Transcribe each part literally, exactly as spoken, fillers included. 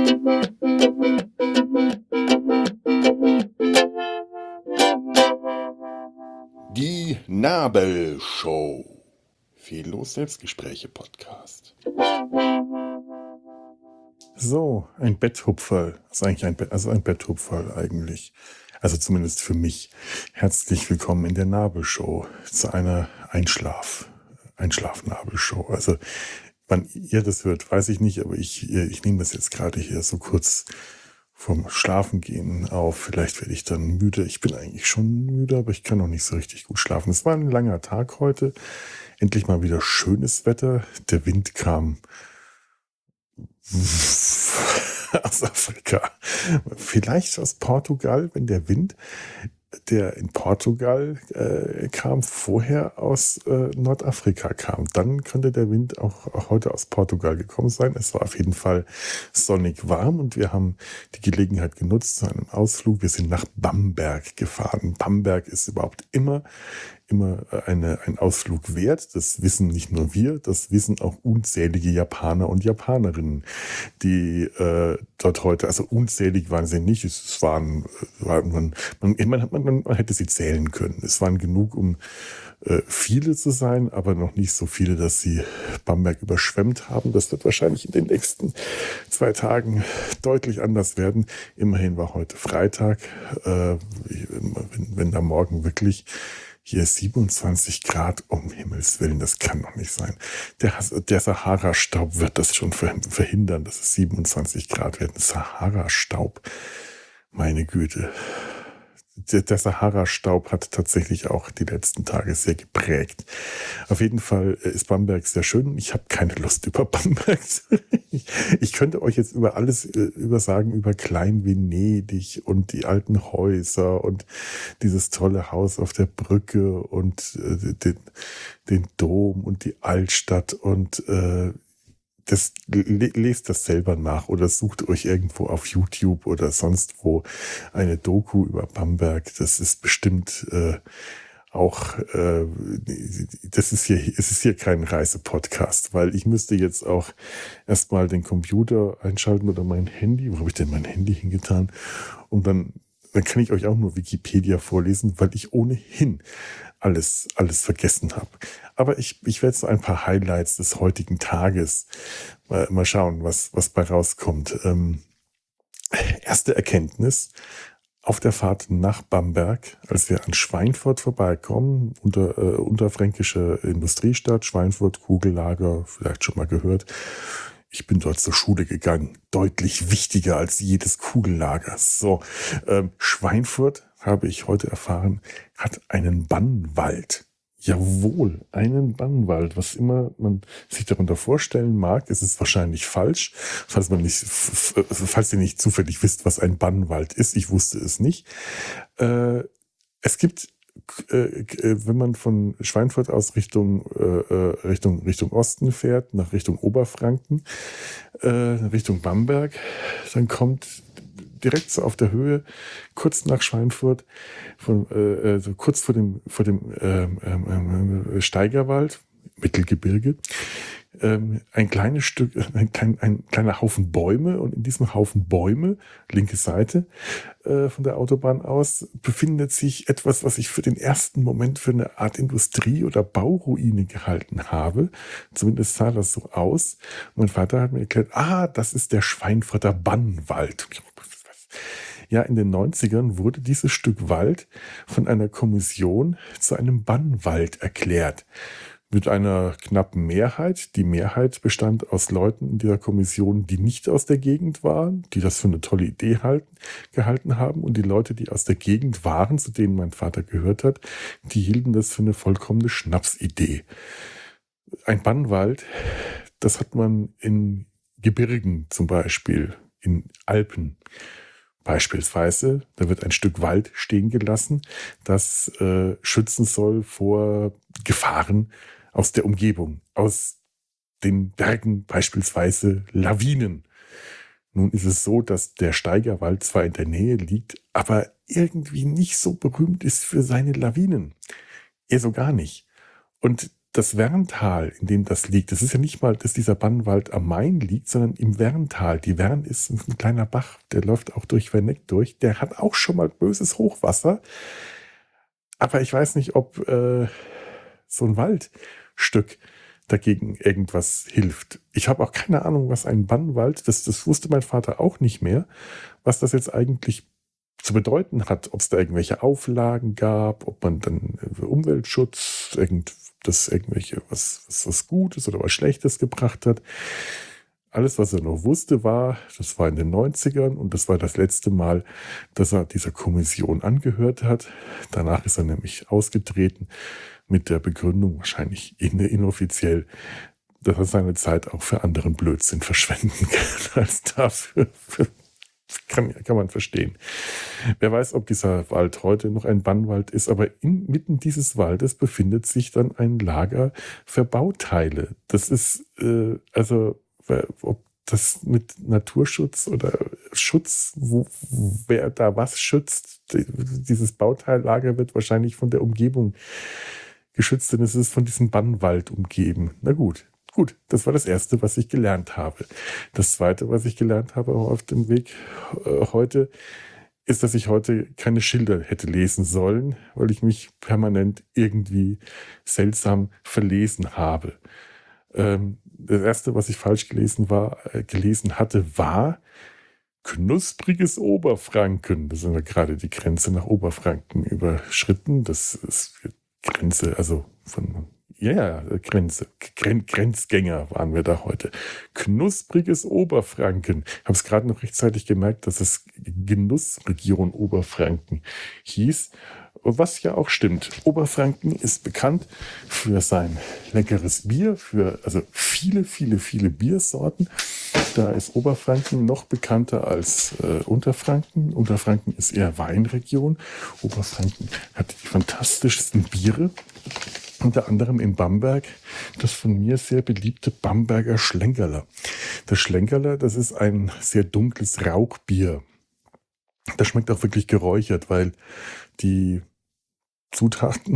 Die Nabelshow. Fehllos Selbstgespräche Podcast. So, ein Betthupferl. Also eigentlich ein, Bett, also ein Betthupferl eigentlich. Also zumindest für mich. Herzlich willkommen in der Nabelshow zu einer Einschlaf, Einschlafnabelshow. Also wann ihr das hört, weiß ich nicht, aber ich, ich nehme das jetzt gerade hier so kurz vom Schlafengehen auf. Vielleicht werde ich dann müde. Ich bin eigentlich schon müde, aber ich kann noch nicht so richtig gut schlafen. Es war ein langer Tag heute. Endlich mal wieder schönes Wetter. Der Wind kam aus Afrika. Vielleicht aus Portugal, wenn der Wind, der in Portugal äh, kam, vorher aus äh, Nordafrika kam. Dann könnte der Wind auch, auch heute aus Portugal gekommen sein. Es war auf jeden Fall sonnig warm und wir haben die Gelegenheit genutzt zu einem Ausflug. Wir sind nach Bamberg gefahren. Bamberg ist überhaupt immer immer eine, ein Ausflug wert. Das wissen nicht nur wir, das wissen auch unzählige Japaner und Japanerinnen, die äh, dort heute, also unzählig waren sie nicht, es waren, waren man, man, man, man, man hätte sie zählen können. Es waren genug, um äh, viele zu sein, aber noch nicht so viele, dass sie Bamberg überschwemmt haben. Das wird wahrscheinlich in den nächsten zwei Tagen deutlich anders werden. Immerhin war heute Freitag, äh, wenn, wenn da morgen wirklich hier siebenundzwanzig Grad, um Himmels Willen, das kann doch nicht sein. Der, der Sahara-Staub wird das schon verhindern, dass es siebenundzwanzig Grad werden. Sahara-Staub, meine Güte. Der, der Sahara-Staub hat tatsächlich auch die letzten Tage sehr geprägt. Auf jeden Fall ist Bamberg sehr schön. Ich habe keine Lust über Bamberg zu reden. Ich, ich könnte euch jetzt über alles äh, über sagen, über Klein-Venedig und die alten Häuser und dieses tolle Haus auf der Brücke und äh, den, den Dom und die Altstadt und äh, Das, lest das selber nach oder sucht euch irgendwo auf YouTube oder sonst wo eine Doku über Bamberg. Das ist bestimmt äh, auch, äh, das ist hier, es ist hier kein Reisepodcast, weil ich müsste jetzt auch erstmal den Computer einschalten oder mein Handy. Wo habe ich denn mein Handy hingetan? Und dann, dann kann ich euch auch nur Wikipedia vorlesen, weil ich ohnehin alles, alles vergessen habe. Aber ich, ich werde so ein paar Highlights des heutigen Tages mal, mal schauen, was, was bei rauskommt. Ähm, erste Erkenntnis auf der Fahrt nach Bamberg, als wir an Schweinfurt vorbeikommen, unter, äh, unterfränkische Industriestadt, Schweinfurt, Kugellager, vielleicht schon mal gehört. Ich bin dort zur Schule gegangen. Deutlich wichtiger als jedes Kugellager. So, ähm, Schweinfurt, habe ich heute erfahren, hat einen Bannwald. Jawohl, einen Bannwald. Was immer man sich darunter vorstellen mag, ist es wahrscheinlich falsch. Falls man nicht, falls ihr nicht zufällig wisst, was ein Bannwald ist, ich wusste es nicht. Äh, es gibt, äh, wenn man von Schweinfurt aus Richtung, äh, Richtung, Richtung Osten fährt, nach Richtung Oberfranken, äh, Richtung Bamberg, dann kommt direkt so auf der Höhe, kurz nach Schweinfurt, von, äh, so kurz vor dem, vor dem ähm, ähm, Steigerwald, Mittelgebirge, ähm, ein kleines Stück, ein, klein, ein kleiner Haufen Bäume, und in diesem Haufen Bäume, linke Seite äh, von der Autobahn aus, befindet sich etwas, was ich für den ersten Moment für eine Art Industrie- oder Bauruine gehalten habe. Zumindest sah das so aus. Mein Vater hat mir erklärt, ah, das ist der Schweinfurter Bannwald. Ja, in den neunzigern wurde dieses Stück Wald von einer Kommission zu einem Bannwald erklärt. Mit einer knappen Mehrheit. Die Mehrheit bestand aus Leuten in dieser Kommission, die nicht aus der Gegend waren, die das für eine tolle Idee halten, gehalten haben. Und die Leute, die aus der Gegend waren, zu denen mein Vater gehört hat, die hielten das für eine vollkommene Schnapsidee. Ein Bannwald, das hat man in Gebirgen zum Beispiel, in Alpen. Beispielsweise, da wird ein Stück Wald stehen gelassen, das äh, schützen soll vor Gefahren aus der Umgebung, aus den Bergen, beispielsweise Lawinen. Nun ist es so, dass der Steigerwald zwar in der Nähe liegt, aber irgendwie nicht so berühmt ist für seine Lawinen. Eher so gar nicht. Und das Werntal, in dem das liegt, das ist ja nicht mal, dass dieser Bannwald am Main liegt, sondern im Werntal. Die Wern ist ein kleiner Bach, der läuft auch durch Werneck durch. Der hat auch schon mal böses Hochwasser. Aber ich weiß nicht, ob äh, so ein Waldstück dagegen irgendwas hilft. Ich habe auch keine Ahnung, was ein Bannwald, das, das wusste mein Vater auch nicht mehr, was das jetzt eigentlich zu bedeuten hat, ob es da irgendwelche Auflagen gab, ob man dann Umweltschutz, irgend, das irgendwelche was, was, was Gutes oder was Schlechtes gebracht hat. Alles, was er noch wusste, war, das war in den neunzigern und das war das letzte Mal, dass er dieser Kommission angehört hat. Danach ist er nämlich ausgetreten mit der Begründung, wahrscheinlich inoffiziell, dass er seine Zeit auch für anderen Blödsinn verschwenden kann als dafür. Kann, kann man verstehen. Wer weiß, ob dieser Wald heute noch ein Bannwald ist, aber inmitten dieses Waldes befindet sich dann ein Lager für Bauteile. Das ist, äh, also, ob das mit Naturschutz oder Schutz, wo, wer da was schützt, dieses Bauteillager wird wahrscheinlich von der Umgebung geschützt, denn es ist von diesem Bannwald umgeben. Na gut. Gut, das war das Erste, was ich gelernt habe. Das Zweite, was ich gelernt habe auf dem Weg äh, heute, ist, dass ich heute keine Schilder hätte lesen sollen, weil ich mich permanent irgendwie seltsam verlesen habe. Ähm, das Erste, was ich falsch gelesen, war, äh, gelesen hatte, war knuspriges Oberfranken. Das sind wir gerade die Grenze nach Oberfranken überschritten. Das ist Grenze, also von... Ja, ja, Grenze. Gren- Grenzgänger waren wir da heute. Knuspriges Oberfranken. Ich habe es gerade noch rechtzeitig gemerkt, dass es Genussregion Oberfranken hieß. Was ja auch stimmt. Oberfranken ist bekannt für sein leckeres Bier, für also viele, viele, viele Biersorten. Da ist Oberfranken noch bekannter als äh, Unterfranken. Unterfranken ist eher Weinregion. Oberfranken hat die fantastischsten Biere. Unter anderem in Bamberg das von mir sehr beliebte Bamberger Schlenkerler. Das Schlenkerler, das ist ein sehr dunkles Rauchbier. Das schmeckt auch wirklich geräuchert, weil die Zutaten,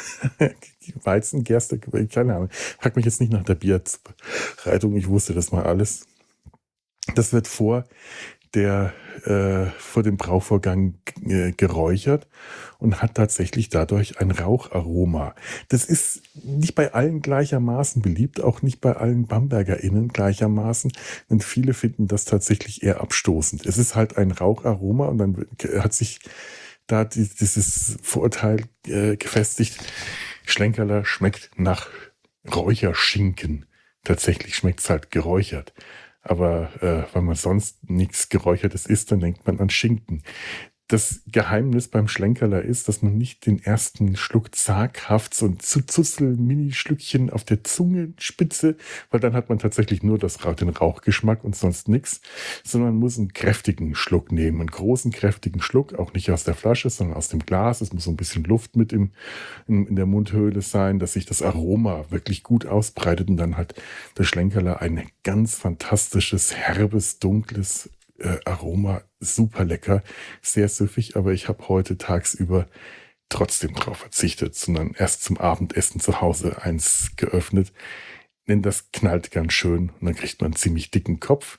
Weizen, Gerste, keine Ahnung, frag mich jetzt nicht nach der Bierzubereitung, ich wusste das mal alles. Das wird vor der äh, vor dem Brauvorgang äh, geräuchert und hat tatsächlich dadurch ein Raucharoma. Das ist nicht bei allen gleichermaßen beliebt, auch nicht bei allen BambergerInnen gleichermaßen, denn viele finden das tatsächlich eher abstoßend. Es ist halt ein Raucharoma und dann hat sich da die, dieses Vorurteil äh, gefestigt, Schlenkerler schmeckt nach Räucherschinken. Tatsächlich schmeckt es halt geräuchert. Aber äh, wenn man sonst nichts Geräuchertes isst, dann denkt man an Schinken. Das Geheimnis beim Schlenkerler ist, dass man nicht den ersten Schluck zaghaft, so ein Zuzel-Mini-Schlückchen auf der Zungenspitze, weil dann hat man tatsächlich nur das, den Rauchgeschmack und sonst nichts, sondern man muss einen kräftigen Schluck nehmen, einen großen, kräftigen Schluck, auch nicht aus der Flasche, sondern aus dem Glas. Es muss so ein bisschen Luft mit im, in, in der Mundhöhle sein, dass sich das Aroma wirklich gut ausbreitet und dann hat der Schlenkerler ein ganz fantastisches, herbes, dunkles Äh, Aroma, super lecker, sehr süffig, aber ich habe heute tagsüber trotzdem drauf verzichtet, sondern erst zum Abendessen zu Hause eins geöffnet. Denn das knallt ganz schön und dann kriegt man einen ziemlich dicken Kopf.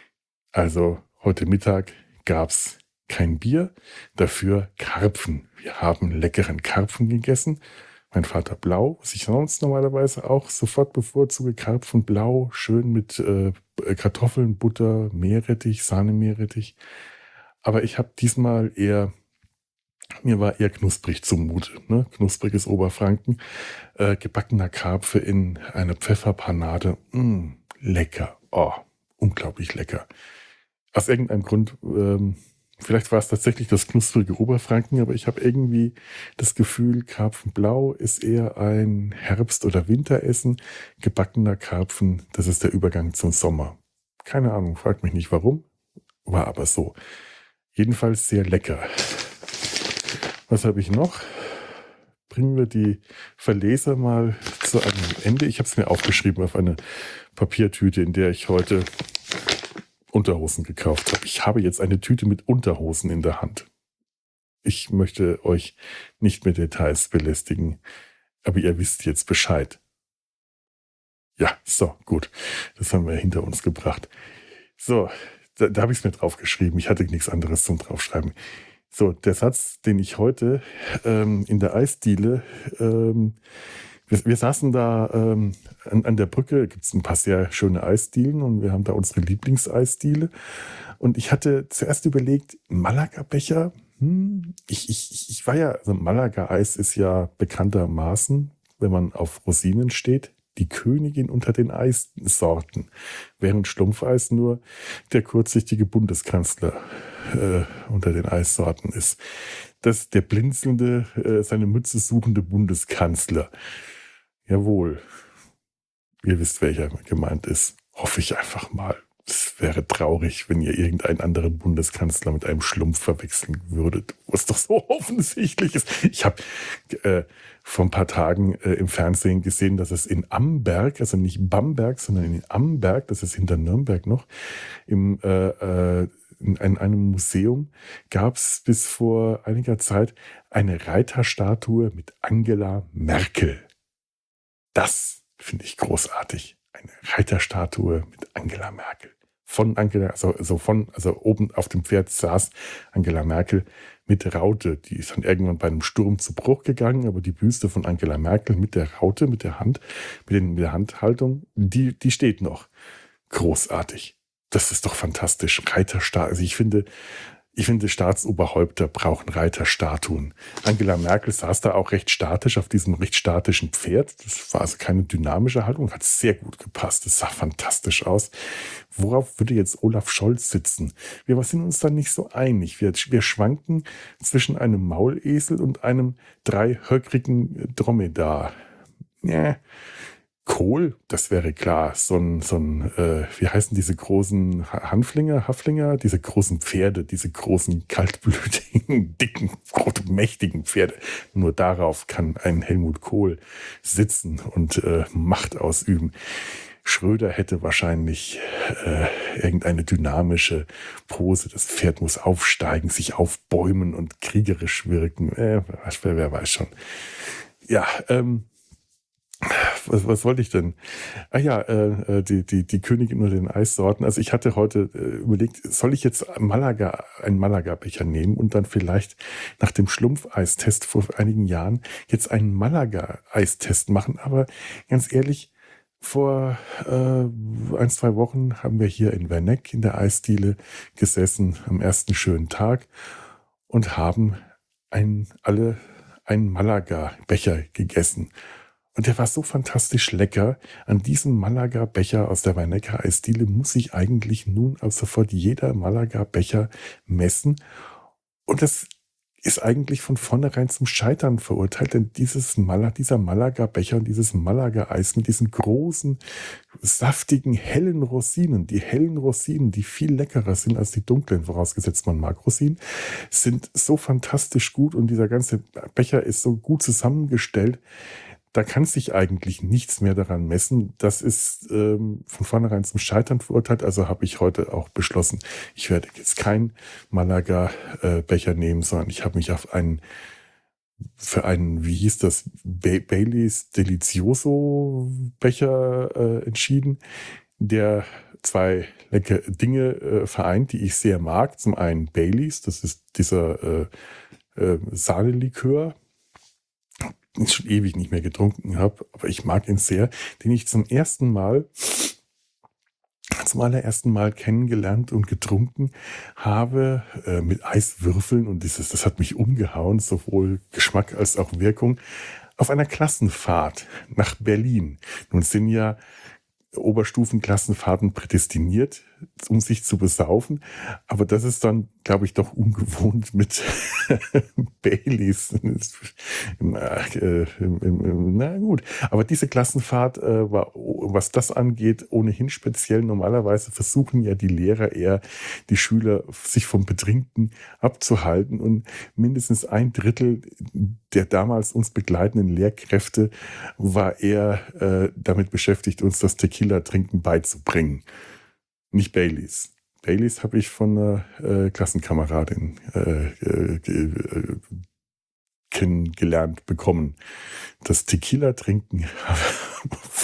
Also heute Mittag gab's kein Bier, dafür Karpfen. Wir haben leckeren Karpfen gegessen. Mein Vater blau, was ich sonst normalerweise auch sofort bevorzuge, Karpfen blau, schön mit äh, Kartoffeln, Butter, Meerrettich, Sahne-Meerrettich. Aber ich habe diesmal eher, mir war eher knusprig zumute, ne? Knuspriges Oberfranken, äh, gebackener Karpfe in einer Pfefferpanade, mm, lecker, oh, unglaublich lecker. Aus irgendeinem Grund, ähm, vielleicht war es tatsächlich das knusprige Oberfranken, aber ich habe irgendwie das Gefühl, Karpfenblau ist eher ein Herbst- oder Winteressen. Gebackener Karpfen, das ist der Übergang zum Sommer. Keine Ahnung, fragt mich nicht warum, war aber so. Jedenfalls sehr lecker. Was habe ich noch? Bringen wir die Verleser mal zu einem Ende. Ich habe es mir aufgeschrieben auf eine Papiertüte, in der ich heute Unterhosen gekauft habe. Ich habe jetzt eine Tüte mit Unterhosen in der Hand. Ich möchte euch nicht mit Details belästigen, aber ihr wisst jetzt Bescheid. Ja, so, gut. Das haben wir hinter uns gebracht. So, da, da habe ich es mir draufgeschrieben. Ich hatte nichts anderes zum Draufschreiben. So, der Satz, den ich heute ähm, in der Eisdiele, ähm, wir, wir saßen da ähm, an, an der Brücke, gibt es ein paar sehr schöne Eisdielen und wir haben da unsere Lieblingseisdiele. Und ich hatte zuerst überlegt, Malaga-Becher, hm, ich, ich, ich war ja, also Malaga-Eis ist ja bekanntermaßen, wenn man auf Rosinen steht, die Königin unter den Eissorten, während Schlumpfeis nur der kurzsichtige Bundeskanzler äh, unter den Eissorten ist. Das der blinzelnde, äh, seine Mütze suchende Bundeskanzler. Jawohl, ihr wisst, welcher gemeint ist. Hoffe ich einfach mal. Es wäre traurig, wenn ihr irgendeinen anderen Bundeskanzler mit einem Schlumpf verwechseln würdet, was doch so offensichtlich ist. Ich habe äh, vor ein paar Tagen äh, im Fernsehen gesehen, dass es in Amberg, also nicht Bamberg, sondern in Amberg, das ist hinter Nürnberg noch, im, äh, äh, in einem Museum gab es bis vor einiger Zeit eine Reiterstatue mit Angela Merkel. Das finde ich großartig. Eine Reiterstatue mit Angela Merkel. Von Angela, also, also von, also oben auf dem Pferd saß Angela Merkel mit Raute. Die ist dann irgendwann bei einem Sturm zu Bruch gegangen, aber die Büste von Angela Merkel mit der Raute, mit der Hand, mit, den, mit der Handhaltung, die, die steht noch. Großartig. Das ist doch fantastisch. Reiterstatue. Also ich finde, Ich finde, Staatsoberhäupter brauchen Reiterstatuen. Angela Merkel saß da auch recht statisch auf diesem recht statischen Pferd. Das war also keine dynamische Haltung, hat sehr gut gepasst. Das sah fantastisch aus. Worauf würde jetzt Olaf Scholz sitzen? Wir sind uns da nicht so einig. Wir, wir schwanken zwischen einem Maulesel und einem dreihöckrigen Dromedar. Ja. Kohl, das wäre klar, so ein, so ein äh, wie heißen diese großen Hanflinger, Haflinger, diese großen Pferde, diese großen kaltblütigen, dicken, mächtigen Pferde. Nur darauf kann ein Helmut Kohl sitzen und äh, Macht ausüben. Schröder hätte wahrscheinlich äh, irgendeine dynamische Pose. Das Pferd muss aufsteigen, sich aufbäumen und kriegerisch wirken. Äh, wer, wer weiß schon. Ja, ähm, Was, was wollte ich denn? Ah ja, äh, die, die, die Königin unter den Eissorten. Also ich hatte heute äh, überlegt, soll ich jetzt Malaga, einen Malaga-Becher nehmen und dann vielleicht nach dem Schlumpfeistest vor einigen Jahren jetzt einen Malaga-Eistest machen. Aber ganz ehrlich, vor äh, ein, zwei Wochen haben wir hier in Werneck in der Eisdiele gesessen am ersten schönen Tag und haben ein, alle einen Malaga-Becher gegessen. Und der war so fantastisch lecker. An diesem Malaga-Becher aus der Wernecker Eisdiele muss sich eigentlich nun ab sofort jeder Malaga-Becher messen. Und das ist eigentlich von vornherein zum Scheitern verurteilt, denn dieses Mal- dieser Malaga-Becher und dieses Malaga-Eis mit diesen großen, saftigen, hellen Rosinen, die hellen Rosinen, die viel leckerer sind als die dunklen, vorausgesetzt man mag Rosinen, sind so fantastisch gut und dieser ganze Becher ist so gut zusammengestellt. Da kann sich eigentlich nichts mehr daran messen. Das ist ähm, von vornherein zum Scheitern verurteilt. Also habe ich heute auch beschlossen, ich werde jetzt keinen Malaga-Becher äh, nehmen, sondern ich habe mich auf einen, für einen, wie hieß das, Ba- Baileys Delicioso-Becher äh, entschieden, der zwei leckere Dinge äh, vereint, die ich sehr mag. Zum einen Baileys, das ist dieser äh, äh, Sahnelikör, ich schon ewig nicht mehr getrunken habe, aber ich mag ihn sehr, den ich zum ersten Mal, zum allerersten Mal kennengelernt und getrunken habe äh, mit Eiswürfeln und dieses, das hat mich umgehauen, sowohl Geschmack als auch Wirkung, auf einer Klassenfahrt nach Berlin. Nun sind ja Oberstufenklassenfahrten prädestiniert, um sich zu besaufen. Aber das ist dann, glaube ich, doch ungewohnt mit Baileys. Na, äh, na gut. Aber diese Klassenfahrt äh, war, was das angeht, ohnehin speziell. Normalerweise versuchen ja die Lehrer eher, die Schüler sich vom Betrinken abzuhalten. Und mindestens ein Drittel der damals uns begleitenden Lehrkräfte war eher äh, damit beschäftigt, uns das Tequila-Trinken beizubringen. Nicht Baileys. Baileys habe ich von einer äh, Klassenkameradin äh, äh, kennengelernt bekommen. Das Tequila-Trinken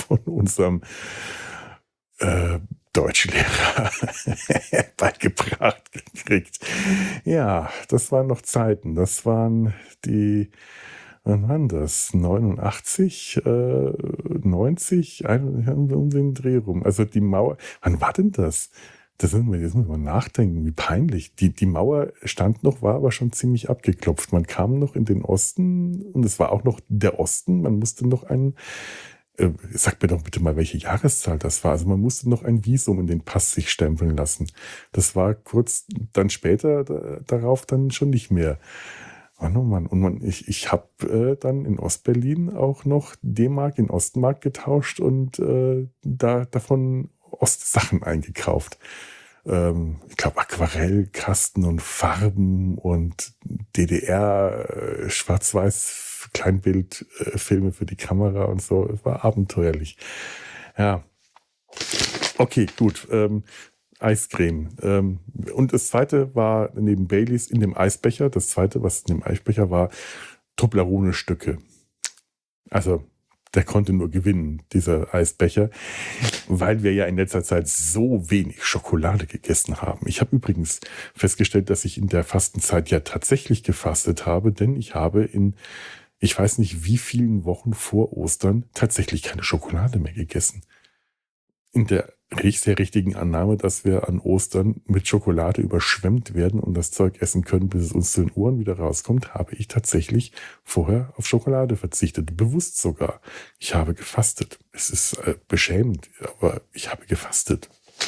von unserem äh, Deutschlehrer beigebracht gekriegt. Ja, das waren noch Zeiten. Das waren die, wann waren das? neunundachtzig, äh, neunzig, ein- um den Dreh rum. Also die Mauer, wann war denn das? Das müssen wir, jetzt müssen wir nachdenken, wie peinlich. Die, die Mauer stand noch, war aber schon ziemlich abgeklopft. Man kam noch in den Osten und es war auch noch der Osten. Man musste noch einen, äh, sag mir doch bitte mal, welche Jahreszahl das war. Also man musste noch ein Visum in den Pass sich stempeln lassen. Das war kurz dann später da, darauf dann schon nicht mehr. Mann, oh Mann. Und man, ich, ich habe äh, dann in Ostberlin auch noch D-Mark in Ostmark getauscht und äh, da davon Ostsachen eingekauft. Ähm, ich glaube Aquarellkasten und Farben und D D R äh, Schwarz-Weiß Kleinbildfilme für die Kamera und so. Es war abenteuerlich. Ja, okay, gut. Ähm, Eiscreme. Ähm, und das zweite war neben Baileys in dem Eisbecher. Das zweite, was in dem Eisbecher war, Toblerone-Stücke. Also der konnte nur gewinnen, dieser Eisbecher, weil wir ja in letzter Zeit so wenig Schokolade gegessen haben. Ich habe übrigens festgestellt, dass ich in der Fastenzeit ja tatsächlich gefastet habe, denn ich habe in, ich weiß nicht wie vielen Wochen vor Ostern tatsächlich keine Schokolade mehr gegessen. In der sehr richtigen Annahme, dass wir an Ostern mit Schokolade überschwemmt werden und das Zeug essen können, bis es uns zu den Ohren wieder rauskommt, habe ich tatsächlich vorher auf Schokolade verzichtet. Bewusst sogar. Ich habe gefastet. Es ist äh, beschämend, aber ich habe gefastet.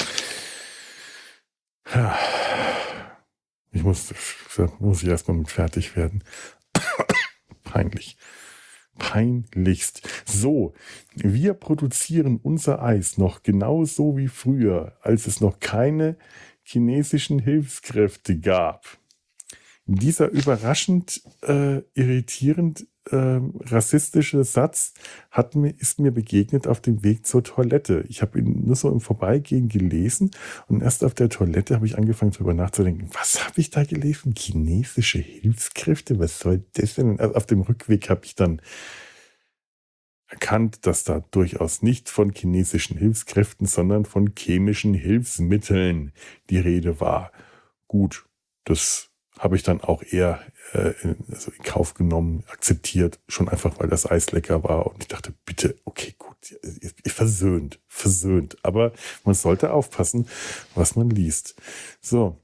Ja. Ich muss, muss ich erstmal mit fertig werden. Peinlich. Peinlichst. So, wir produzieren unser Eis noch genauso wie früher, als es noch keine chinesischen Hilfskräfte gab. Dieser überraschend äh, irritierend äh, rassistische Satz hat mir, ist mir begegnet auf dem Weg zur Toilette. Ich habe ihn nur so im Vorbeigehen gelesen und erst auf der Toilette habe ich angefangen darüber nachzudenken, was habe ich da gelesen? Chinesische Hilfskräfte? Was soll das denn? Also auf dem Rückweg habe ich dann erkannt, dass da durchaus nicht von chinesischen Hilfskräften, sondern von chemischen Hilfsmitteln die Rede war. Gut, das habe ich dann auch eher äh, in, also in Kauf genommen, akzeptiert, schon einfach, weil das Eis lecker war. Und ich dachte, bitte, okay, gut, versöhnt, versöhnt. Aber man sollte aufpassen, was man liest. So.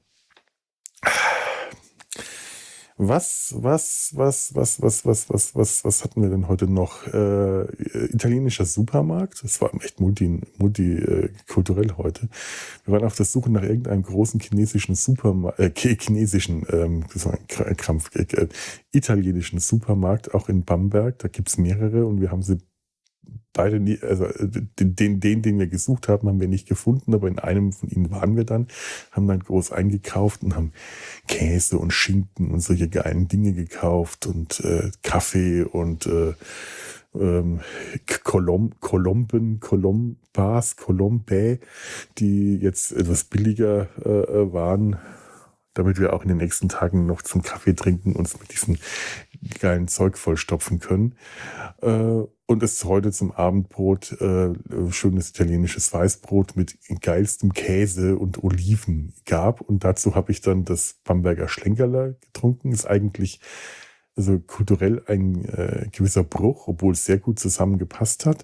Was, was, was, was, was, was, was, was, was hatten wir denn heute noch? Äh, italienischer Supermarkt. Das war echt multi, multikulturell heute. Wir waren auf der Suche nach irgendeinem großen chinesischen Supermarkt, äh, chinesischen, ähm, das war ein Krampf, äh, italienischen Supermarkt, auch in Bamberg. Da gibt's mehrere und wir haben sie beide nie, also den, den, den wir gesucht haben, haben wir nicht gefunden, aber in einem von ihnen waren wir dann, haben dann groß eingekauft und haben Käse und Schinken und solche geilen Dinge gekauft und äh, Kaffee und äh, ähm, Kolom, Kolomben, Kolombas, Kolombe, die jetzt etwas billiger äh, waren, damit wir auch in den nächsten Tagen noch zum Kaffee trinken uns mit diesem geilen Zeug vollstopfen können. Äh, und es heute zum Abendbrot äh, schönes italienisches Weißbrot mit geilstem Käse und Oliven gab. Und dazu habe ich dann das Bamberger Schlenkerler getrunken. Ist eigentlich also kulturell ein äh, gewisser Bruch, obwohl es sehr gut zusammengepasst hat.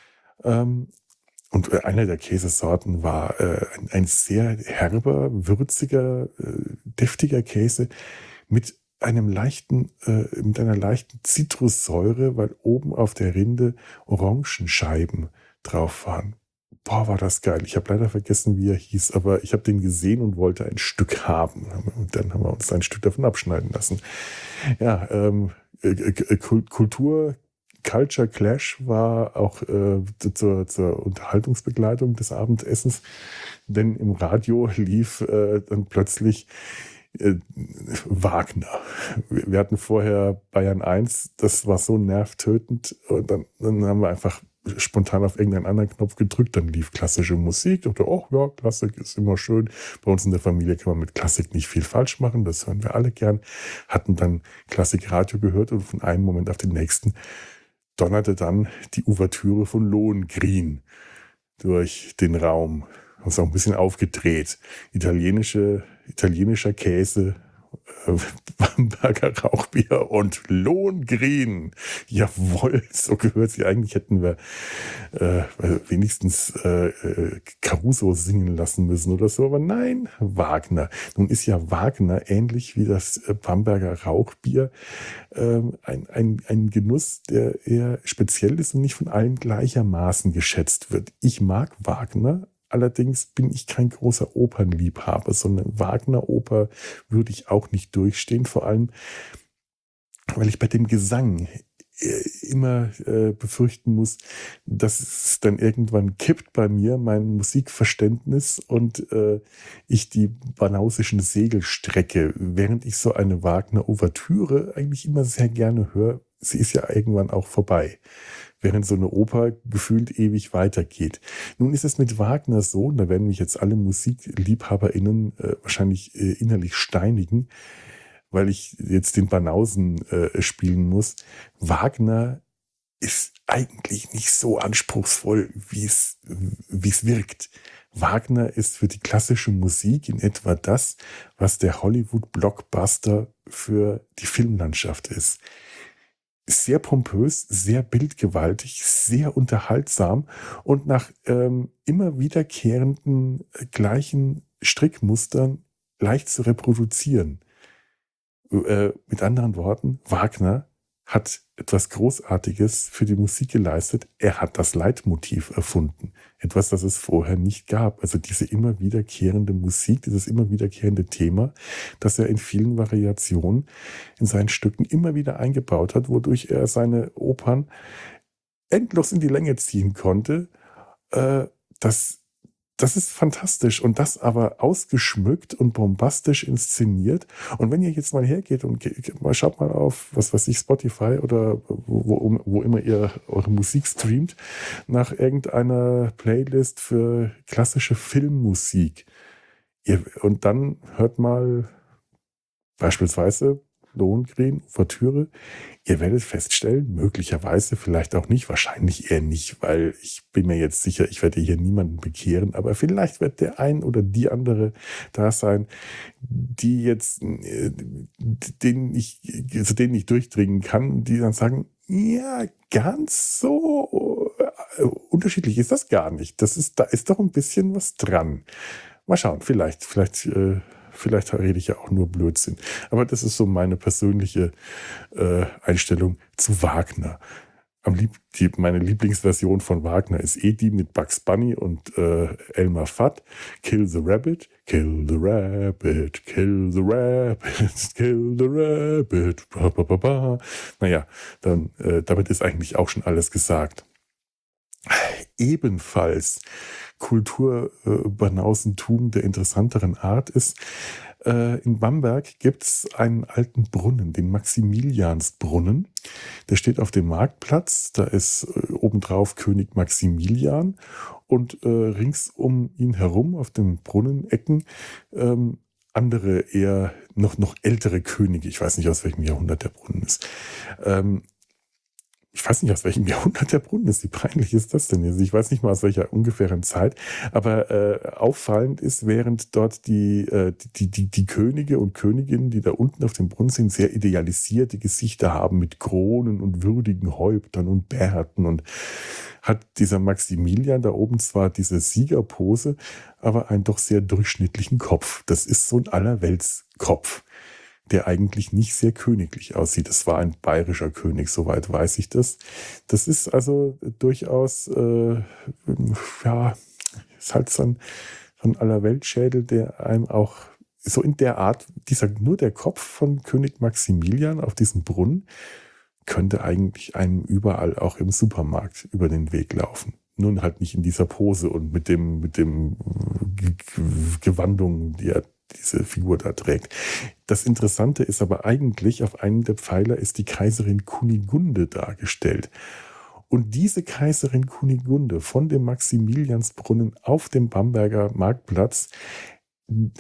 Ähm, Und einer der Käsesorten war äh, ein, ein sehr herber, würziger, äh, deftiger Käse mit einem leichten, äh, mit einer leichten Zitrussäure, weil oben auf der Rinde Orangenscheiben drauf waren. Boah, war das geil. Ich habe leider vergessen, wie er hieß, aber ich habe den gesehen und wollte ein Stück haben. Und dann haben wir uns ein Stück davon abschneiden lassen. Ja, ähm, äh, Kultur, Culture Clash war auch äh, zur, zur Unterhaltungsbegleitung des Abendessens, denn im Radio lief äh, dann plötzlich äh, Wagner. Wir hatten vorher Bayern eins, das war so nervtötend und dann, dann haben wir einfach spontan auf irgendeinen anderen Knopf gedrückt, dann lief klassische Musik. Ich dachte, oh ja, Klassik ist immer schön. Bei uns in der Familie kann man mit Klassik nicht viel falsch machen, das hören wir alle gern. Hatten dann Klassikradio gehört und von einem Moment auf den nächsten donnerte dann die Ouvertüre von Lohengrin durch den Raum. Haben es auch ein bisschen aufgedreht. Italienische, italienischer Käse, äh, Bamberger Rauchbier und Lohengrin. Jawohl, so gehört sie. Eigentlich hätten wir äh, wenigstens äh, äh, Caruso singen lassen müssen oder so. Aber nein, Wagner. Nun ist ja Wagner ähnlich wie das äh, Bamberger Rauchbier ähm, ein, ein, ein Genuss, der eher speziell ist und nicht von allen gleichermaßen geschätzt wird. Ich mag Wagner. Allerdings bin ich kein großer Opernliebhaber, sondern Wagner-Oper würde ich auch nicht durchstehen, vor allem, weil ich bei dem Gesang äh, immer äh, befürchten muss, dass es dann irgendwann kippt bei mir, mein Musikverständnis und äh, ich die banausischen Segel strecke, während ich so eine Wagner-Ouvertüre eigentlich immer sehr gerne höre. Sie ist ja irgendwann auch vorbei, während so eine Oper gefühlt ewig weitergeht. Nun ist es mit Wagner so, und da werden mich jetzt alle MusikliebhaberInnen äh, wahrscheinlich äh, innerlich steinigen, weil ich jetzt den Banausen äh, spielen muss. Wagner ist eigentlich nicht so anspruchsvoll, wie es, wie es wirkt. Wagner ist für die klassische Musik in etwa das, was der Hollywood-Blockbuster für die Filmlandschaft ist. Sehr pompös, sehr bildgewaltig, sehr unterhaltsam und nach ähm, immer wiederkehrenden äh, gleichen Strickmustern leicht zu reproduzieren. Äh, mit anderen Worten, Wagner hat etwas Großartiges für die Musik geleistet. Er hat das Leitmotiv erfunden. Etwas, das es vorher nicht gab. Also diese immer wiederkehrende Musik, dieses immer wiederkehrende Thema, das er in vielen Variationen in seinen Stücken immer wieder eingebaut hat, wodurch er seine Opern endlos in die Länge ziehen konnte. Äh, das Das ist fantastisch und das aber ausgeschmückt und bombastisch inszeniert. Und wenn ihr jetzt mal hergeht und ge- mal schaut mal auf, was weiß ich, Spotify oder wo, wo, wo immer ihr eure Musik streamt, nach irgendeiner Playlist für klassische Filmmusik. Ihr, und dann hört mal beispielsweise Lohengrin, Ouvertüre. Ihr werdet feststellen, möglicherweise, vielleicht auch nicht, wahrscheinlich eher nicht, weil ich bin mir jetzt sicher, ich werde hier niemanden bekehren, aber vielleicht wird der ein oder die andere da sein, die jetzt, äh, den ich, zu denen ich durchdringen kann, die dann sagen, ja, ganz so äh, unterschiedlich ist das gar nicht. Das ist, da ist doch ein bisschen was dran. Mal schauen, vielleicht, vielleicht, äh, vielleicht rede ich ja auch nur Blödsinn. Aber das ist so meine persönliche äh, Einstellung zu Wagner. Am lieb die, meine Lieblingsversion von Wagner ist eh die mit Bugs Bunny und äh, Elmer Fudd. Kill the Rabbit, kill the Rabbit, kill the Rabbit, kill the Rabbit. Ba, ba, ba, ba. Naja, dann, äh, damit ist eigentlich auch schon alles gesagt. Ebenfalls Kulturbanausentum der interessanteren Art ist, äh, in Bamberg gibt es einen alten Brunnen, den Maximiliansbrunnen. Der steht auf dem Marktplatz, da ist äh, obendrauf König Maximilian und äh, rings um ihn herum auf den Brunnenecken ähm, andere eher noch, noch ältere Könige. Ich weiß nicht, aus welchem Jahrhundert der Brunnen ist. Ähm, Ich weiß nicht, aus welchem Jahrhundert der Brunnen ist. Wie peinlich ist das denn jetzt? Ich weiß nicht mal, aus welcher ungefähren Zeit. Aber äh, auffallend ist, während dort die, äh, die, die, die Könige und Königinnen, die da unten auf dem Brunnen sind, sehr idealisierte Gesichter haben mit Kronen und würdigen Häuptern und Bärten. Und hat dieser Maximilian da oben zwar diese Siegerpose, aber einen doch sehr durchschnittlichen Kopf. Das ist so ein Allerweltskopf, der eigentlich nicht sehr königlich aussieht. Das war ein bayerischer König, soweit weiß ich das. Das ist also durchaus, äh, ja, ist halt so ein, so ein Allerweltschädel, der einem auch so in der Art, dieser, nur der Kopf von König Maximilian auf diesem Brunnen könnte eigentlich einem überall auch im Supermarkt über den Weg laufen. Nun halt nicht in dieser Pose und mit dem, mit dem G- G- Gewandung, die er diese Figur da trägt. Das Interessante ist aber eigentlich, auf einem der Pfeiler ist die Kaiserin Kunigunde dargestellt. Und diese Kaiserin Kunigunde von dem Maximiliansbrunnen auf dem Bamberger Marktplatz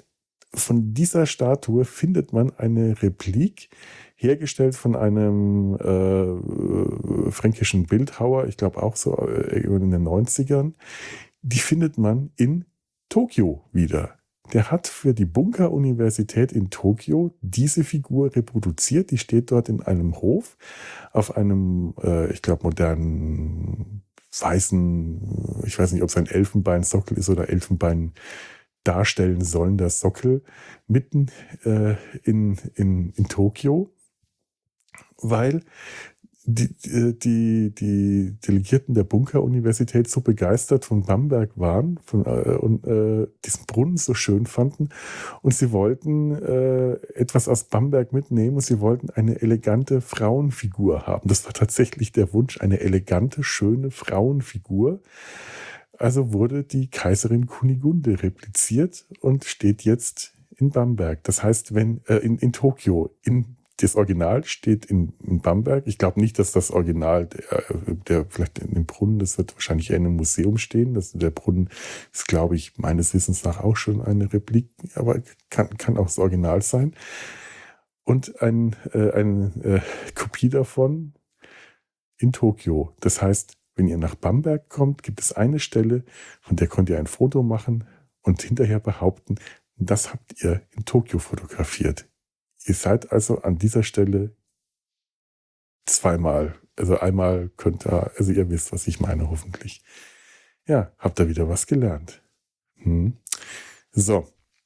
von dieser Statue findet man eine Replik, hergestellt von einem äh, fränkischen Bildhauer, ich glaube auch so äh, in den neunzigern. Die findet man in Tokio wieder. Der hat für die Bunker-Universität in Tokio diese Figur reproduziert. Die steht dort in einem Hof auf einem, äh, ich glaube, modernen weißen, ich weiß nicht, ob es ein Elfenbeinsockel ist oder Elfenbein darstellen sollender Sockel mitten äh, in, in, in Tokio, weil die, die, die Delegierten der Bunker-Universität so begeistert von Bamberg waren von, äh, und äh, diesen Brunnen so schön fanden und sie wollten äh, etwas aus Bamberg mitnehmen und sie wollten eine elegante Frauenfigur haben. Das war tatsächlich der Wunsch, eine elegante, schöne Frauenfigur. Also wurde die Kaiserin Kunigunde repliziert und steht jetzt in Bamberg. Das heißt, wenn äh, in, in Tokio, in das Original steht in, in Bamberg. Ich glaube nicht, dass das Original, der, der vielleicht in dem Brunnen, das wird wahrscheinlich eher in einem Museum stehen. Das, der Brunnen ist, glaube ich, meines Wissens nach auch schon eine Replik, aber kann, kann auch das Original sein. Und ein, äh, eine äh, Kopie davon in Tokio. Das heißt, wenn ihr nach Bamberg kommt, gibt es eine Stelle, von der könnt ihr ein Foto machen und hinterher behaupten, das habt ihr in Tokio fotografiert. Ihr seid also an dieser Stelle zweimal, also einmal könnt ihr, also ihr wisst, was ich meine, hoffentlich. Ja, habt ihr wieder was gelernt. Hm. So.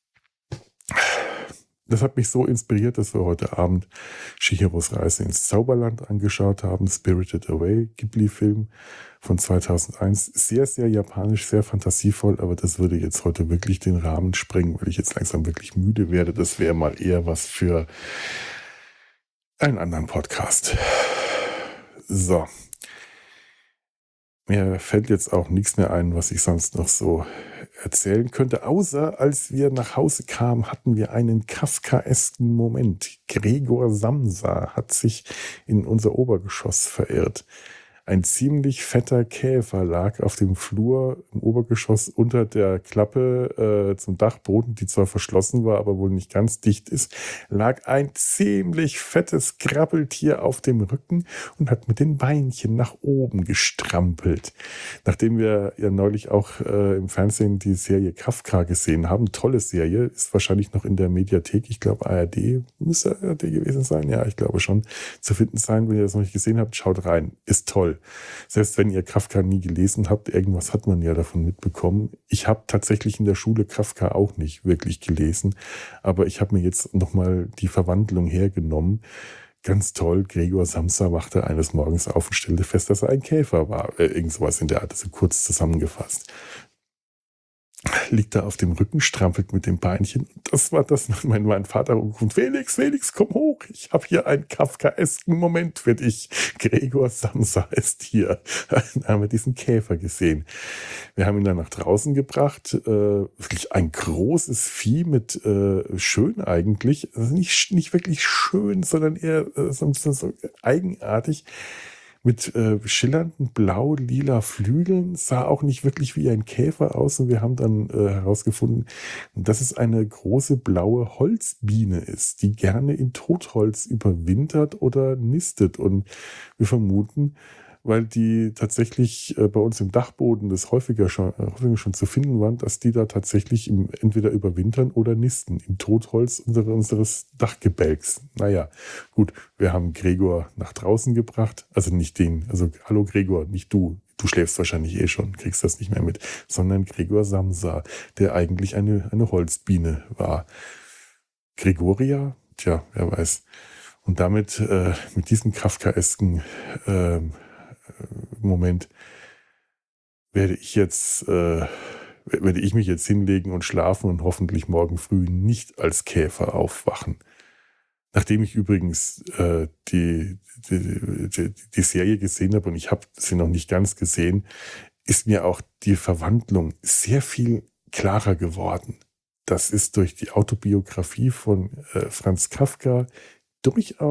Das hat mich so inspiriert, dass wir heute Abend Chihiros Reise ins Zauberland angeschaut haben. Spirited Away, Ghibli-Film von zweitausendeins. Sehr, sehr japanisch, sehr fantasievoll, aber das würde jetzt heute wirklich den Rahmen sprengen, weil ich jetzt langsam wirklich müde werde. Das wäre mal eher was für einen anderen Podcast. So. Mir fällt jetzt auch nichts mehr ein, was ich sonst noch so erzählen könnte, außer als wir nach Hause kamen, hatten wir einen kafkaesken Moment. Gregor Samsa hat sich in unser Obergeschoss verirrt. Ein ziemlich fetter Käfer lag auf dem Flur im Obergeschoss unter der Klappe äh, zum Dachboden, die zwar verschlossen war, aber wohl nicht ganz dicht ist, lag ein ziemlich fettes Krabbeltier auf dem Rücken und hat mit den Beinchen nach oben gestrampelt. Nachdem wir ja neulich auch äh, im Fernsehen die Serie Kafka gesehen haben, tolle Serie, ist wahrscheinlich noch in der Mediathek, ich glaube A R D, müsste A R D gewesen sein, ja, ich glaube schon, zu finden sein. Wenn ihr das noch nicht gesehen habt, schaut rein, ist toll. Selbst wenn ihr Kafka nie gelesen habt, irgendwas hat man ja davon mitbekommen. Ich habe tatsächlich in der Schule Kafka auch nicht wirklich gelesen, aber ich habe mir jetzt nochmal die Verwandlung hergenommen. Ganz toll, Gregor Samsa wachte eines Morgens auf und stellte fest, dass er ein Käfer war. Äh, irgend sowas in der Art, also kurz zusammengefasst. Liegt da auf dem Rücken, strampelt mit dem Beinchen. Und das war das, mein, mein Vater ruft, Felix, Felix, komm hoch. Ich habe hier einen kafkaesken Moment für dich. Gregor Samsa ist hier. Dann haben wir diesen Käfer gesehen. Wir haben ihn dann nach draußen gebracht. Äh, wirklich ein großes Vieh mit äh, schön eigentlich. Also nicht, nicht wirklich schön, sondern eher äh, so, so, so eigenartig. Mit äh, schillernden blau-lila Flügeln, sah auch nicht wirklich wie ein Käfer aus. Und wir haben dann äh, herausgefunden, dass es eine große blaue Holzbiene ist, die gerne in Totholz überwintert oder nistet. Und wir vermuten, weil die tatsächlich äh, bei uns im Dachboden das häufiger schon, äh, häufiger schon zu finden waren, dass die da tatsächlich im, entweder überwintern oder nisten im Totholz unserer, unseres Dachgebälks. Naja, gut, wir haben Gregor nach draußen gebracht, also nicht den, also hallo Gregor, nicht du, du schläfst wahrscheinlich eh schon, kriegst das nicht mehr mit, sondern Gregor Samsa, der eigentlich eine, eine Holzbiene war. Gregoria? Tja, wer weiß. Und damit, äh, mit diesem kafkaesken äh, Moment werde ich jetzt äh, werde ich mich jetzt hinlegen und schlafen und hoffentlich morgen früh nicht als Käfer aufwachen. Nachdem ich übrigens äh, die, die, die, die Serie gesehen habe und ich habe sie noch nicht ganz gesehen, ist mir auch die Verwandlung sehr viel klarer geworden. Das ist durch die Autobiografie von äh, Franz Kafka durchaus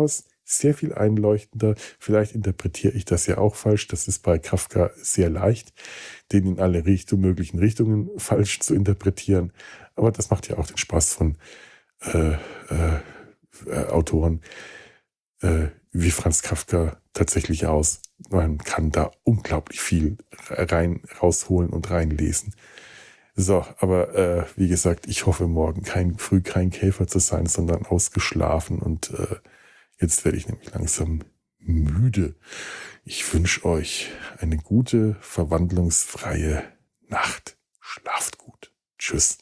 sehr viel einleuchtender. Vielleicht interpretiere ich das ja auch falsch. Das ist bei Kafka sehr leicht, den in alle Richtung, möglichen Richtungen falsch zu interpretieren. Aber das macht ja auch den Spaß von äh, äh, äh, Autoren äh, wie Franz Kafka tatsächlich aus. Man kann da unglaublich viel rein rausholen und reinlesen. So, aber äh, wie gesagt, ich hoffe morgen kein, früh kein Käfer zu sein, sondern ausgeschlafen. Und äh, jetzt werde ich nämlich langsam müde. Ich wünsche euch eine gute, verwandlungsfreie Nacht. Schlaft gut. Tschüss.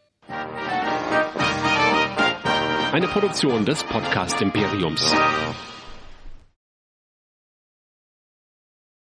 Eine Produktion des Podcast Imperiums.